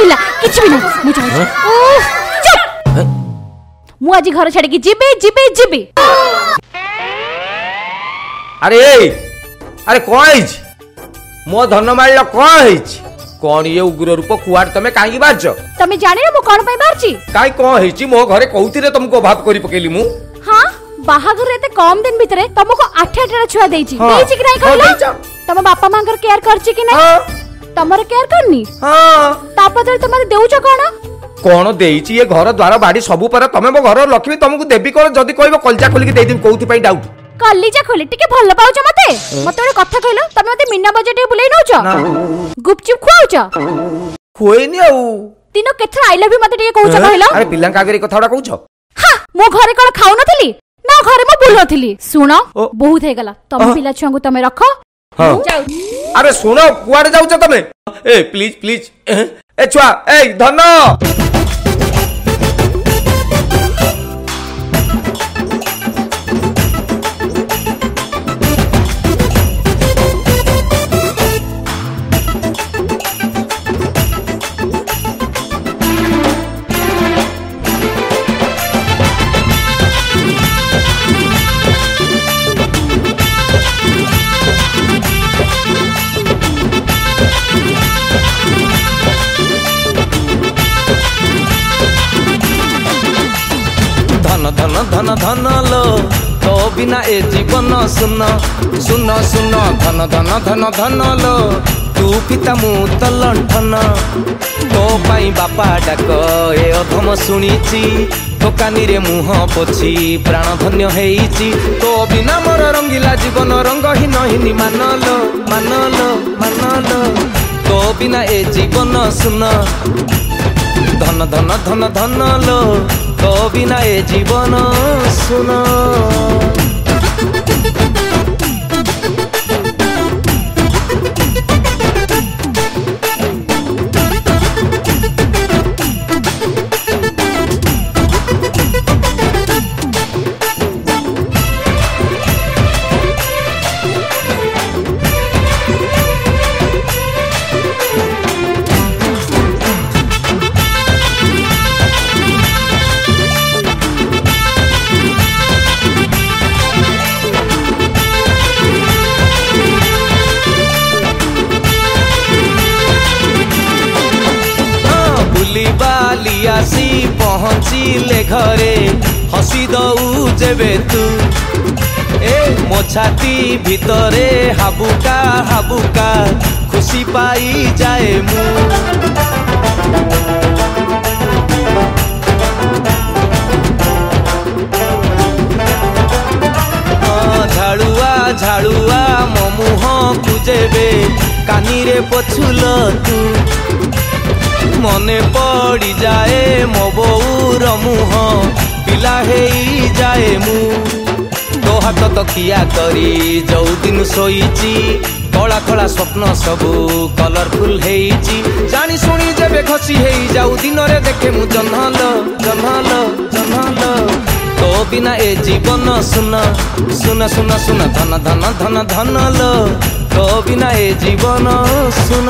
कहला किछ भी ना मु जाऊ चुप मु आज घर छाड़ी की जिबे जिबे जिबे। अरे अरे कौन मो धन मारिल कौन ये उग्र रूप कुआड़ तमे काई बाज तमे जाने ना मु कोन पई बारची काई कौन हेची मो घरे कहूतिरे तुमको अभाव करी पकेली मु। हां बाहागर एते कम दिन भितरे तुमको 8 छुआ देइची देइची कि नहीं कहला तम बापा मांगर केयर करची कि नहीं तमर केयर करनी। हां तापदर तमरे देउछ कोन देइची ये घर द्वार बाड़ी सब पर तमे मो घर लक्ष्मी तुमको देबी कोन जदी कहबो कलजा खोली के देइ देब कोउथि पई डाउट कलिजा खोली टिके भल पाउछ मते मते कथा कहलो तमे मते मीना बजेट बुलाई नउछ गुपचुप खुआउछ खोइनी आउ तीनो केथरा आई लव यू मते टिके कहउछ कहलो। अरे पिल्ला का आगे कथाडा कहउछ हां मो घरे कोन खाउ नथली ना घरे मो बुलथली सुनो बहुत हे गला तम पिला छंगु तमे रखो। अरे सुनो कुआडे जाउछ तमे ए प्लीज प्लीज ए छुआ ए धन धन धन धन लो तो बिना ए जीवन सुन सुन सुन धन धन धन धन लो तू पिता मु तो लंठन तो पाई बापा डाक ए अधम शुणीची दोकानी रे मुह पोछि प्राण धन्य हेइची तो बिना मोर रंगीला जीवन रंगहीन हिनी मानलो मानलो मानलो तो बिना ए जीवन सुन धन धन धन धन लो तो बिना ए जीवन सुन। आसी पहुँचिले घरे हसी दऊ जेबे तू ए मो छाती भितरे हाबुका हाबुका खुशी पाई जाए मु झाड़ुआ झाड़ुआ मो मुह कुजेबे कानी रे पछुल तू मने पड़ी जाए मो बऊर मुह पिला हेई जाए मु तो हाथ तकिया करी जो दिन सोईची कला कला स्वप्न सबू कलरफुल हेईची जानी सुनी जेबे खसी हेई जाऊ दिन रे देखे मु जन्हल जन्हल जन्हल तो बिना ए जीवन सुन सुन सुन सुन धन धन धन धन लो तो बिना ए जीवन सुन।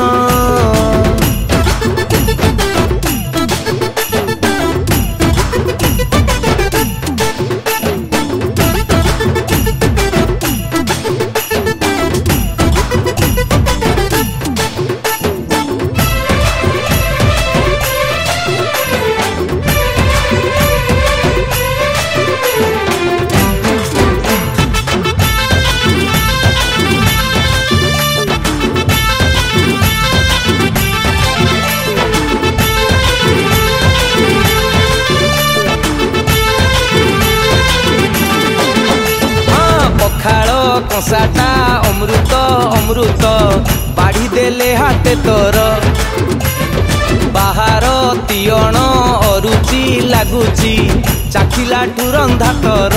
कसाटा अमृत अमृत बाढ़ी देले हाथे तोर बाहर तियण अरुचि लगुची चाखिला ठू रंधा तोर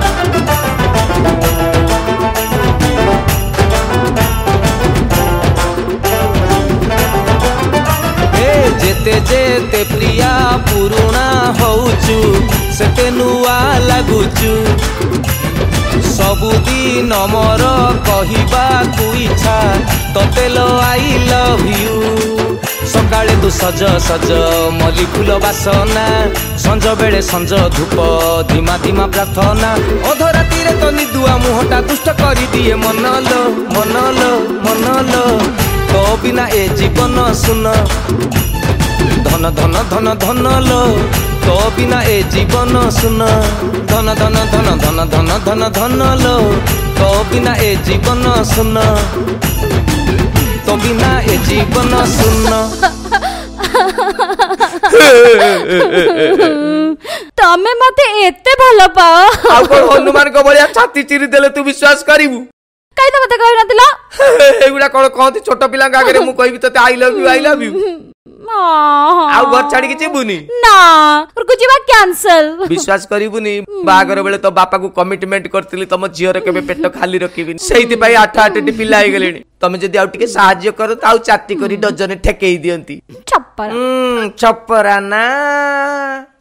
जेते जेते प्रिया पुरुणा होउचु सेते नुआ लगुचु सबुदिन मोर कहवा इच्छा तोते लो आई लव यू सकाळे तू सज सज मल्ली फूल बासना संज बेले संज धूप धीमा धीमा प्रार्थना अधराती रे तो निदुआ मुहटा दुष्ट करी दिए मनलो मनलो मनलो तो बिना ए जीवन सुन धन धन धन धन लो तो बिना ए जीवन सुन धन धन धन धन धन धन धन लो तो बिना ए जीवन सुन तो बिना ए जीवन सुन तमे मते एते भलो पाओ आ कोन हनुमान को बलिया छाती चिरी देले तू विश्वास करिवु काई तो मते कहि नतिला एगुडा कोन कहती छोट पिला आगे मु कहबी तते आई लव यू आउ घर छाड़ी के जीबुनी ना और कुछ जीवा कैंसिल विश्वास करिबुनी बागर बेले तो बापा को कमिटमेंट करतिली तम जियर केबे पेट खाली रखिबिनी सेहिति पई 8 पिला आइ गेलेनी तमे जदी आउ टिके सहाय्य करो त आउ चाती करी डजने ठेकेई दियंती छप्परा छप्परा ना